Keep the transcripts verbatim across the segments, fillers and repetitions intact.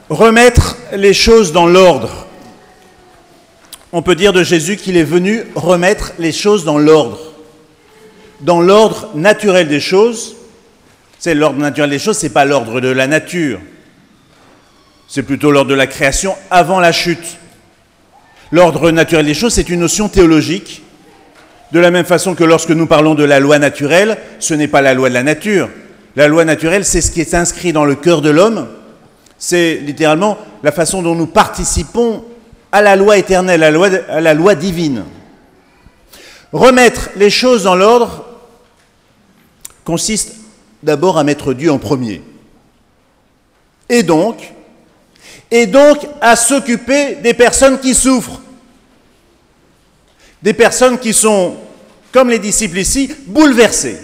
Remettre les choses dans l'ordre. On peut dire de Jésus qu'il est venu remettre les choses dans l'ordre. Dans l'ordre naturel des choses. C'est l'ordre naturel des choses, ce n'est pas l'ordre de la nature. C'est plutôt l'ordre de la création avant la chute. L'ordre naturel des choses, c'est une notion théologique. De la même façon que lorsque nous parlons de la loi naturelle, ce n'est pas la loi de la nature. La loi naturelle, c'est ce qui est inscrit dans le cœur de l'homme. C'est littéralement la façon dont nous participons à la loi éternelle, à la loi, à la loi divine. Remettre les choses dans l'ordre consiste d'abord à mettre Dieu en premier. Et donc, et donc à s'occuper des personnes qui souffrent. Des personnes qui sont, comme les disciples ici, bouleversées.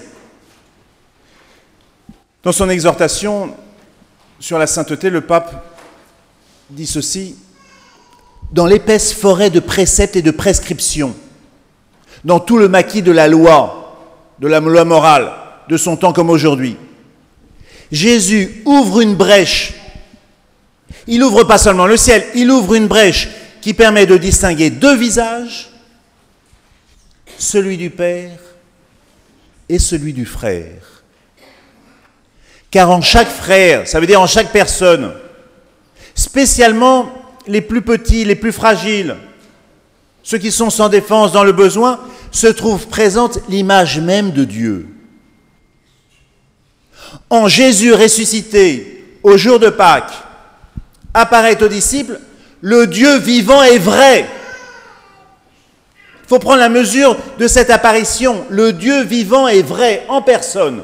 Dans son exhortation sur la sainteté, le pape dit ceci: dans l'épaisse forêt de préceptes et de prescriptions, dans tout le maquis de la loi, de la loi morale, de son temps comme aujourd'hui, Jésus ouvre une brèche. Il n'ouvre pas seulement le ciel, il ouvre une brèche qui permet de distinguer deux visages, celui du Père et celui du frère. Car en chaque frère, ça veut dire en chaque personne, spécialement les plus petits, les plus fragiles, ceux qui sont sans défense dans le besoin, se trouve présente l'image même de Dieu. En Jésus ressuscité, au jour de Pâques, apparaît aux disciples le Dieu vivant et vrai. Il faut prendre la mesure de cette apparition, le Dieu vivant et vrai en personne.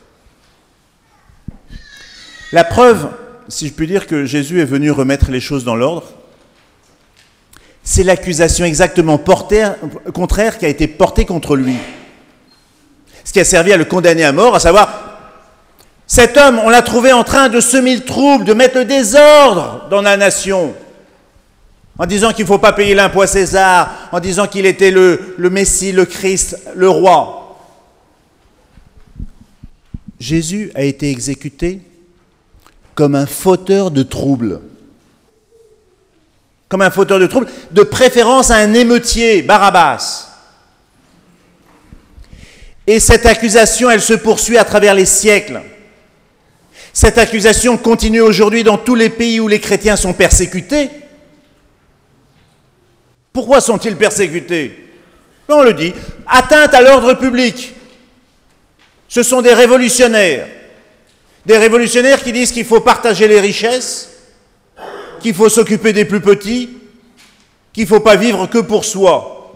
La preuve, si je puis dire, que Jésus est venu remettre les choses dans l'ordre, c'est l'accusation exactement portée, contraire qui a été portée contre lui. Ce qui a servi à le condamner à mort, à savoir, cet homme, on l'a trouvé en train de semer le trouble, de mettre le désordre dans la nation, en disant qu'il ne faut pas payer l'impôt à César, en disant qu'il était le, le Messie, le Christ, le roi. Jésus a été exécuté comme un fauteur de troubles. Comme un fauteur de troubles, de préférence à un émeutier, Barabbas. Et cette accusation, elle se poursuit à travers les siècles. Cette accusation continue aujourd'hui dans tous les pays où les chrétiens sont persécutés. Pourquoi sont-ils persécutés? On le dit, atteinte à l'ordre public. Ce sont des révolutionnaires. Des révolutionnaires qui disent qu'il faut partager les richesses, qu'il faut s'occuper des plus petits, qu'il ne faut pas vivre que pour soi.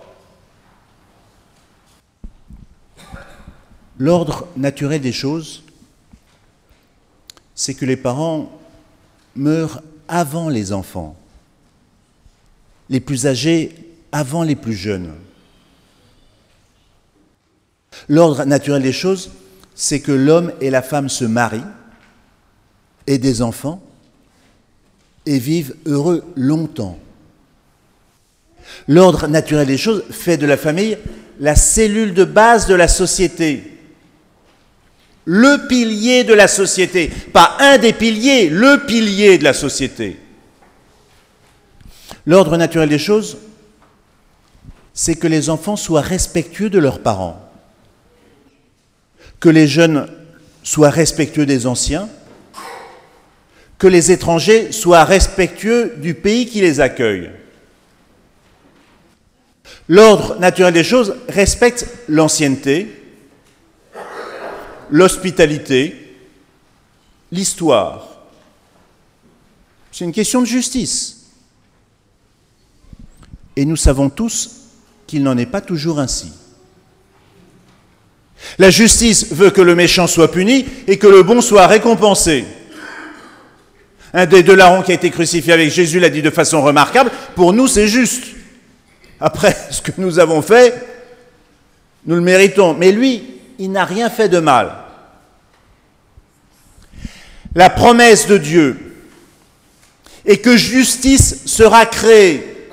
L'ordre naturel des choses, c'est que les parents meurent avant les enfants, les plus âgés avant les plus jeunes. L'ordre naturel des choses, c'est que l'homme et la femme se marient, aient des enfants et vivent heureux longtemps. L'ordre naturel des choses fait de la famille la cellule de base de la société. Le pilier de la société. Pas un des piliers, le pilier de la société. L'ordre naturel des choses, c'est que les enfants soient respectueux de leurs parents, que les jeunes soient respectueux des anciens, que les étrangers soient respectueux du pays qui les accueille. L'ordre naturel des choses respecte l'ancienneté, l'hospitalité, l'histoire. C'est une question de justice. Et nous savons tous qu'il n'en est pas toujours ainsi. La justice veut que le méchant soit puni et que le bon soit récompensé. Un des deux larrons qui a été crucifié avec Jésus l'a dit de façon remarquable, pour nous c'est juste. Après ce que nous avons fait, nous le méritons. Mais lui, il n'a rien fait de mal. La promesse de Dieu est que justice sera créée.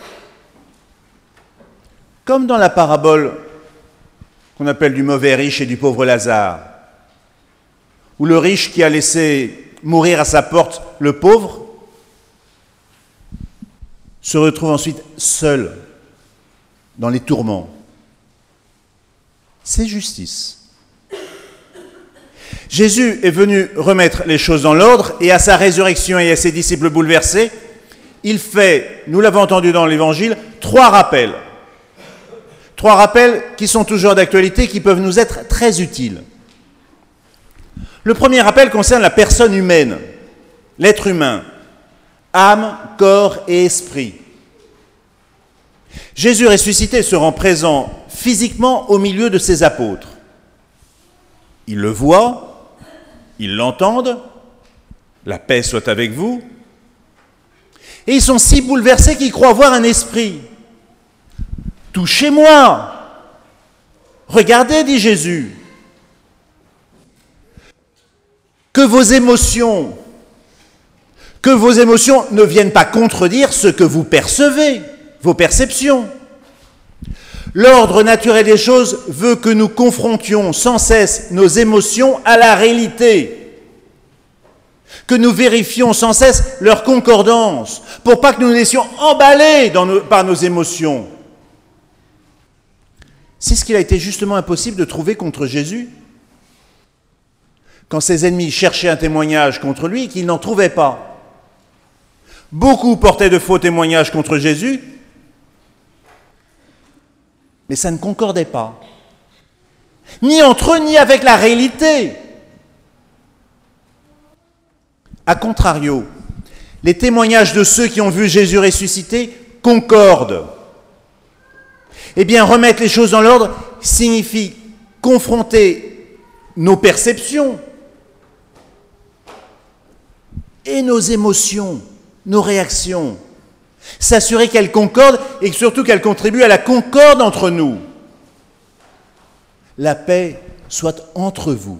Comme dans la parabole qu'on appelle du mauvais riche et du pauvre Lazare, où le riche qui a laissé mourir à sa porte le pauvre, se retrouve ensuite seul dans les tourments. C'est justice. Jésus est venu remettre les choses dans l'ordre et à sa résurrection et à ses disciples bouleversés, il fait, nous l'avons entendu dans l'Évangile, trois rappels. Trois rappels qui sont toujours d'actualité, qui peuvent nous être très utiles. Le premier rappel concerne la personne humaine, l'être humain, âme, corps et esprit. Jésus ressuscité se rend présent physiquement au milieu de ses apôtres. Ils le voient, ils l'entendent, la paix soit avec vous, et ils sont si bouleversés qu'ils croient voir un esprit. « Touchez-moi !» « Regardez, dit Jésus, que vos émotions, que vos émotions ne viennent pas contredire ce que vous percevez, vos perceptions. L'ordre naturel des choses veut que nous confrontions sans cesse nos émotions à la réalité, que nous vérifions sans cesse leur concordance, pour pas que nous nous laissions emballer dans nos, par nos émotions. C'est ce qu'il a été justement impossible de trouver contre Jésus, quand ses ennemis cherchaient un témoignage contre lui et qu'ils n'en trouvaient pas. Beaucoup portaient de faux témoignages contre Jésus, mais ça ne concordait pas, ni entre eux, ni avec la réalité. A contrario, les témoignages de ceux qui ont vu Jésus ressuscité concordent. Eh bien, remettre les choses dans l'ordre signifie confronter nos perceptions et nos émotions, nos réactions, s'assurer qu'elles concordent et surtout qu'elles contribuent à la concorde entre nous. La paix soit entre vous.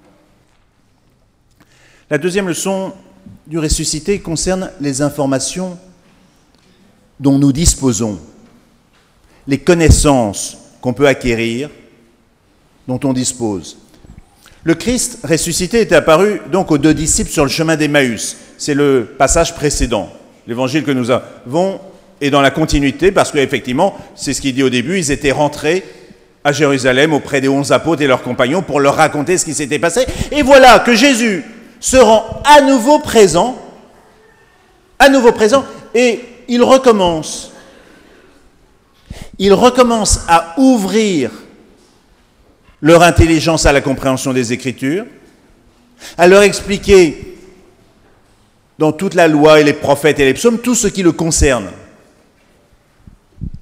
La deuxième leçon du ressuscité concerne les informations dont nous disposons, les connaissances qu'on peut acquérir, dont on dispose. Le Christ ressuscité est apparu donc aux deux disciples sur le chemin d'Emmaüs. C'est le passage précédent. L'évangile que nous avons est dans la continuité parce qu'effectivement, c'est ce qu'il dit au début, ils étaient rentrés à Jérusalem auprès des onze apôtres et leurs compagnons pour leur raconter ce qui s'était passé. Et voilà que Jésus se rend à nouveau présent, à nouveau présent, et il recommence. Il recommence à ouvrir leur intelligence à la compréhension des Écritures, à leur expliquer dans toute la loi et les prophètes et les psaumes tout ce qui le concerne. Pourquoi ?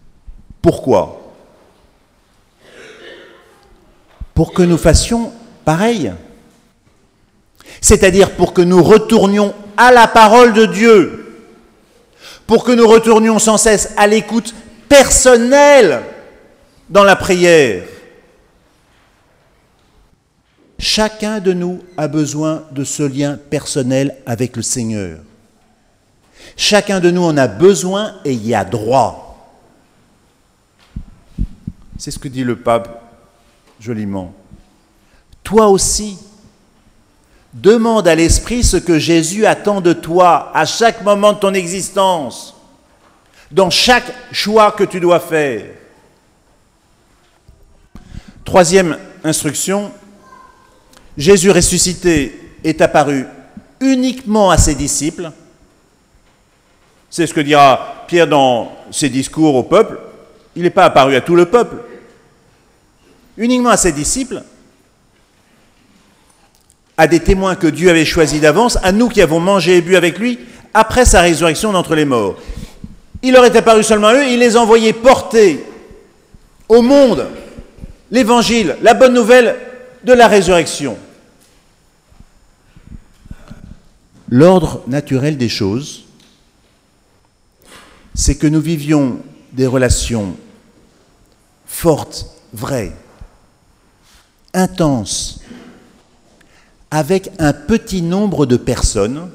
Pour que nous fassions pareil. C'est-à-dire pour que nous retournions à la parole de Dieu, pour que nous retournions sans cesse à l'écoute personnelle dans la prière. Chacun de nous a besoin de ce lien personnel avec le Seigneur. Chacun de nous en a besoin et y a droit. C'est ce que dit le pape joliment. Toi aussi, demande à l'Esprit ce que Jésus attend de toi à chaque moment de ton existence, dans chaque choix que tu dois faire. Troisième instruction, Jésus ressuscité est apparu uniquement à ses disciples. C'est ce que dira Pierre dans ses discours au peuple. Il n'est pas apparu à tout le peuple. Uniquement à ses disciples, à des témoins que Dieu avait choisis d'avance, à nous qui avons mangé et bu avec lui après sa résurrection d'entre les morts. Il leur est apparu seulement à eux, il les envoyait porter au monde l'évangile, la bonne nouvelle de la résurrection. L'ordre naturel des choses, c'est que nous vivions des relations fortes, vraies, intenses, avec un petit nombre de personnes,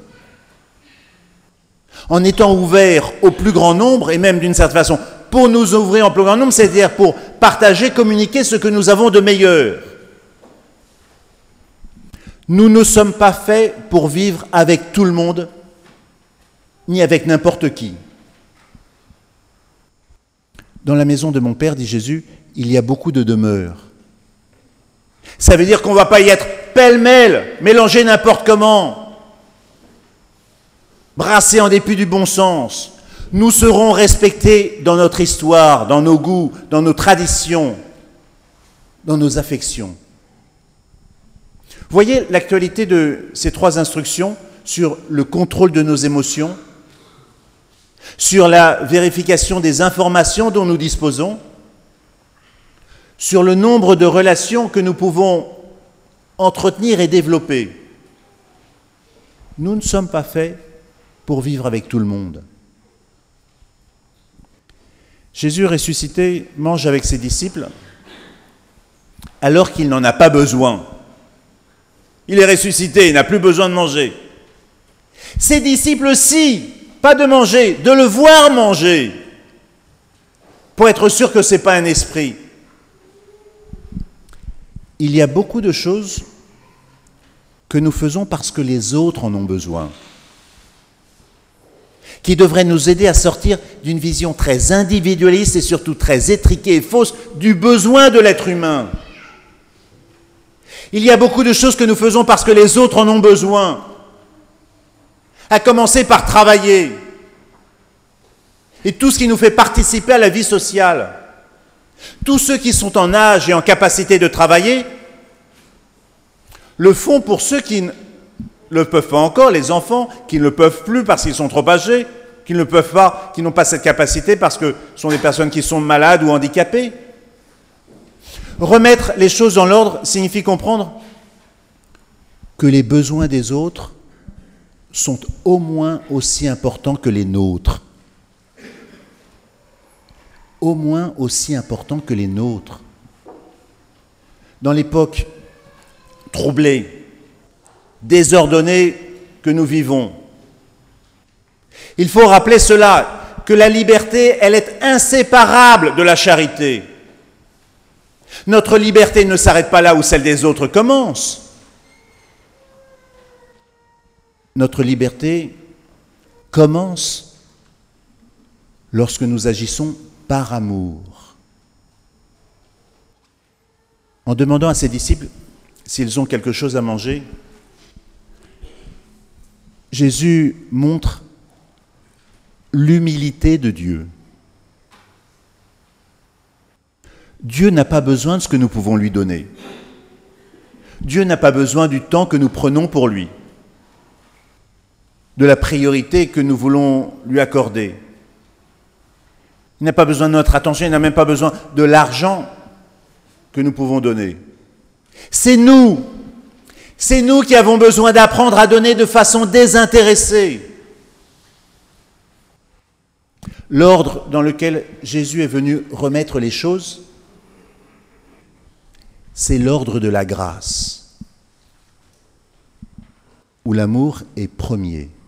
en étant ouverts au plus grand nombre, et même d'une certaine façon, pour nous ouvrir en plus grand nombre, c'est-à-dire pour partager, communiquer ce que nous avons de meilleur. Nous ne sommes pas faits pour vivre avec tout le monde, ni avec n'importe qui. Dans la maison de mon Père, dit Jésus, il y a beaucoup de demeures. Ça veut dire qu'on ne va pas y être pêle-mêle, mélangé n'importe comment, brassé en dépit du bon sens. Nous serons respectés dans notre histoire, dans nos goûts, dans nos traditions, dans nos affections. Voyez l'actualité de ces trois instructions sur le contrôle de nos émotions, sur la vérification des informations dont nous disposons, sur le nombre de relations que nous pouvons entretenir et développer. Nous ne sommes pas faits pour vivre avec tout le monde. Jésus ressuscité mange avec ses disciples alors qu'il n'en a pas besoin. Il est ressuscité, il n'a plus besoin de manger. Ses disciples aussi, pas de manger, de le voir manger, pour être sûr que ce n'est pas un esprit. Il y a beaucoup de choses que nous faisons parce que les autres en ont besoin, qui devraient nous aider à sortir d'une vision très individualiste et surtout très étriquée et fausse du besoin de l'être humain. Il y a beaucoup de choses que nous faisons parce que les autres en ont besoin, à commencer par travailler et tout ce qui nous fait participer à la vie sociale. Tous ceux qui sont en âge et en capacité de travailler le font pour ceux qui ne le peuvent pas encore, les enfants qui ne le peuvent plus parce qu'ils sont trop âgés, qui ne le peuvent pas, qui n'ont pas cette capacité parce que ce sont des personnes qui sont malades ou handicapées. Remettre les choses dans l'ordre signifie comprendre que les besoins des autres sont au moins aussi importants que les nôtres. Au moins aussi importants que les nôtres. Dans l'époque troublée, désordonnée que nous vivons, il faut rappeler cela, que la liberté, elle est inséparable de la charité. Notre liberté ne s'arrête pas là où celle des autres commence. Notre liberté commence lorsque nous agissons par amour. En demandant à ses disciples s'ils ont quelque chose à manger, Jésus montre l'humilité de Dieu. Dieu n'a pas besoin de ce que nous pouvons lui donner. Dieu n'a pas besoin du temps que nous prenons pour lui, de la priorité que nous voulons lui accorder. Il n'a pas besoin de notre attention, il n'a même pas besoin de l'argent que nous pouvons donner. C'est nous, c'est nous qui avons besoin d'apprendre à donner de façon désintéressée. L'ordre dans lequel Jésus est venu remettre les choses, c'est l'ordre de la grâce, où l'amour est premier.